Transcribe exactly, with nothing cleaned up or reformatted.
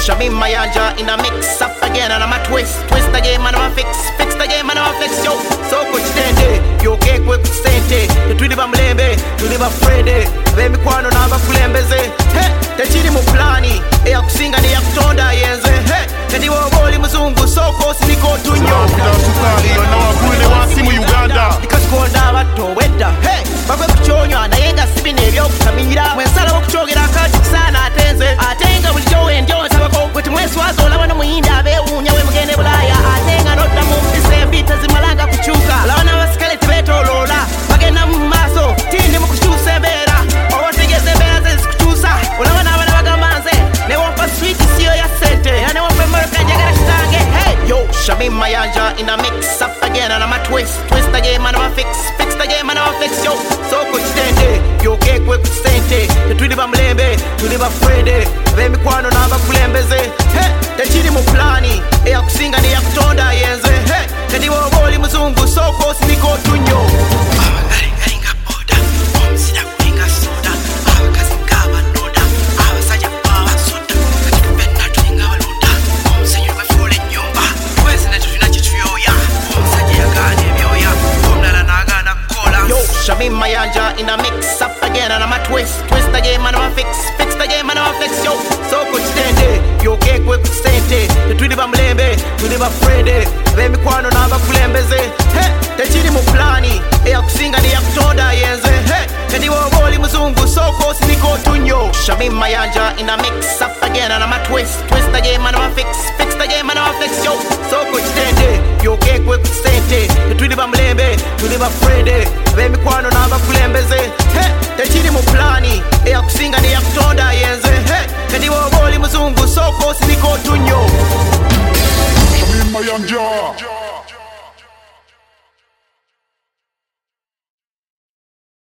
Shamim Mayanja in a mix up again and I'm a twist. Twist the game and I'm a fix. Fix the game and I'm a flex. Yo, so coach tende. Yo cake with sente. The tweedy bamlembe. To live a Friday. Baby kwano na aba kulembeze. Hey, the chini mu plani. E ya kusinga ni ya kutonda yenze. Hey, kadi wo boli mzungu. So kosi niko tunyo. Sukari yo na wakule wasi mu Uganda. Nikasikonda bato weda. Hey, bakwe kuchonywa na yenga sibine vyo kutamira. Mwensala wo kuchogera kati sana atenze. Atenga bulijo wendio sabako. Kuti mwesi wazo lawana muhinda abe unyawe mgene bulaya. Atenga nota mumpise vita zimalanga kuchuka. Lawana wasikale tibeto lola. Bagena mumaso. Tindi mukushuse vera. Owategeze vera zezi kuchusa. Ulawana wana wagamanze. Ne wampa sweet siyo ya sente. Ne wampa mwerka njagara shitange. Hey, yo, Shamim Mayanja in a mix up again and I'm a twist. Twist the game and I'm a fix. Fix the game and I'm a fix. Yo, so coach tende. Yo cake with sente. The tweedy bamlembe. To live a Friday. Baby kwano na aba kulembeze. Hey, the chini mu plani. E ya kusinga ni ya kutonda yenze. Hey, kadi wo boli mzungu. So kosi niko tunyo. Shamim Mayanja in a mix up again and I'm a twist. Twist the game and I'm a fix. Fix the game and I'm a flex. Yo, so coach tende. Yo cake with sente. The tweedy bamlembe. To live a Friday. Baby kwano na aba kulembeze. Hey, the chini mu plani. E ya kusinga ni ya kutonda yenze. Hey, kadi wo boli mzungu. So kosi niko tunyo. Shamim Mayanja in a mix up again and I'm a twist. Twist the game and I'm a fix. Fix the game and I'm a flex. Yo, so coach tende. Yo cake with sente. The tweedy bamlembe. To live a Friday. Baby kwano na aba kulembeze. Hey, the chini mu plani. E ya kusinga ni ya kutonda yenze. Hey, kadi wo boli mzungu. So kosi niko tunyo. Shamim Mayanja.